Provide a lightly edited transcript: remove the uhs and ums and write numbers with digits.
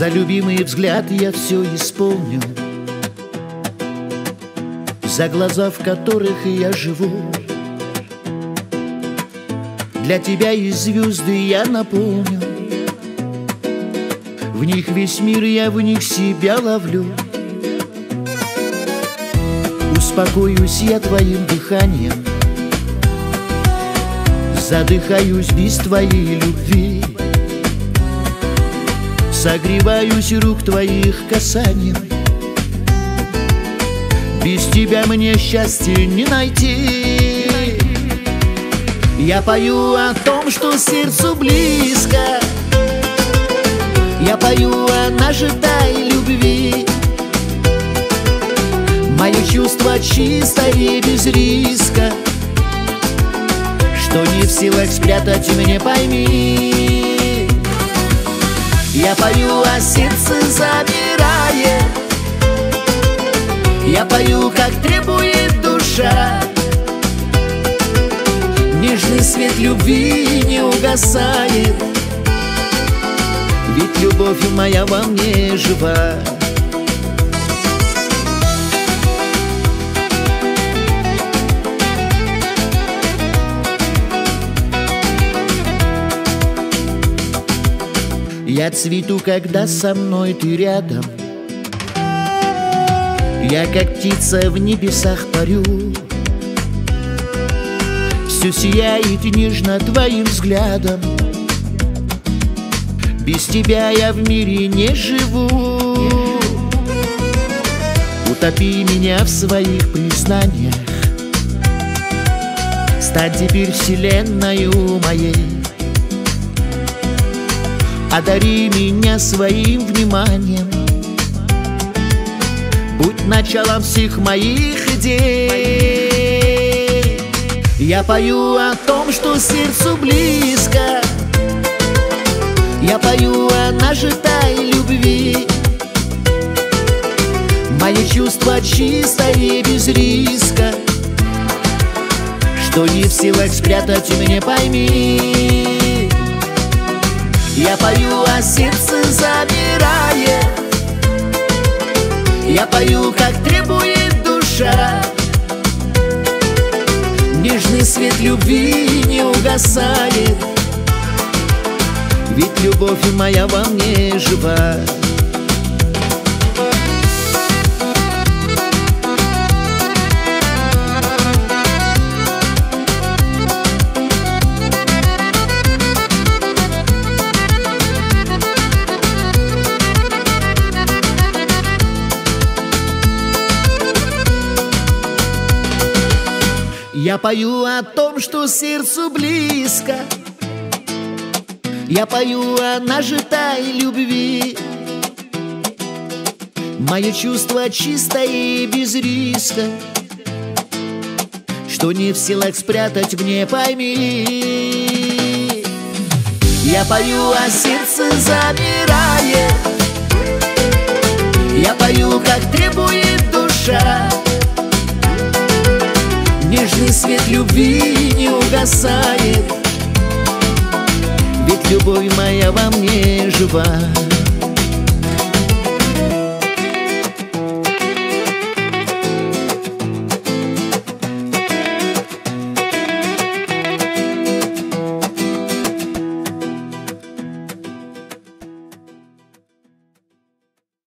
За любимый взгляд я все исполню, за глаза, в которых я живу. Для тебя и звезды я наполню, в них весь мир, я в них себя ловлю. Успокоюсь я твоим дыханием, задыхаюсь без твоей любви. Согреваюсь рук твоих касанием, без тебя мне счастья не найти. Я пою о том, что сердцу близко, я пою о нажитой любви. Мое чувство чисто и без риска, что не в силах спрятать мне, пойми. Я пою, а сердце замирает, я пою, как требует душа. Нежный свет любви не угасает, ведь любовь моя во мне жива. Я цвету, когда со мной ты рядом, я как птица в небесах парю. Все сияет нежно твоим взглядом, без тебя я в мире не живу. Утопи меня в своих признаниях, стань теперь вселенною моей. Одари меня своим вниманием, будь началом всех моих идей. Я пою о том, что сердцу близко, я пою о нажитой любви. Мое чувство чисто и без риска, что не в силах спрятать мне, пойми. Я пою, а сердце замирает, я пою, как требует душа. Нежный свет любви не угасает, ведь любовь моя во мне жива. Я пою о том, что сердцу близко, я пою о нажитой любви. Мое чувство чисто и без риска, что не в силах спрятать мне, пойми. Я пою, а сердце замирает, я пою, как требует душа. Нежный свет любви не угасает, ведь любовь моя во мне жива.